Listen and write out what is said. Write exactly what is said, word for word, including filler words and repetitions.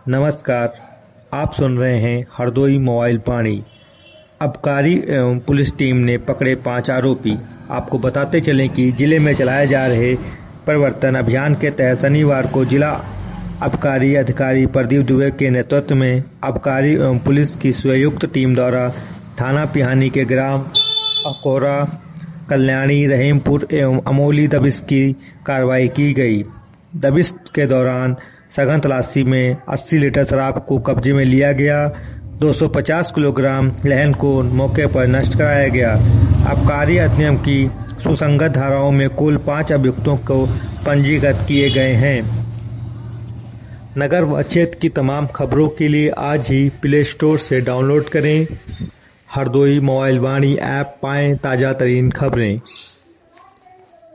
नमस्कार, आप सुन रहे हैं हरदोई मोबाइल वाणी। आबकारी एवं पुलिस टीम ने पकड़े पांच आरोपी। आपको बताते चलें कि जिले में चलाए जा रहे परिवर्तन अभियान के तहत शनिवार को जिला आबकारी अधिकारी प्रदीप दुबे के नेतृत्व में आबकारी एवं पुलिस की संयुक्त टीम द्वारा थाना पिहानी के ग्राम अकोरा, कल्याणी, रहीमपुर एवं अमोली दबिश की कार्रवाई की गई। दबिश के दौरान सघन तलाशी में अस्सी लीटर शराब को कब्जे में लिया गया। दो सौ पचास किलोग्राम लहन को मौके पर नष्ट कराया गया। आबकारी अधिनियम की सुसंगत धाराओं में कुल पांच अभियुक्तों को पंजीकृत किए गए हैं। नगर व क्षेत्र की तमाम खबरों के लिए आज ही प्ले स्टोर से डाउनलोड करें हरदोई मोबाइल वाणी ऐप, पाएं ताजा तरीन खबरें।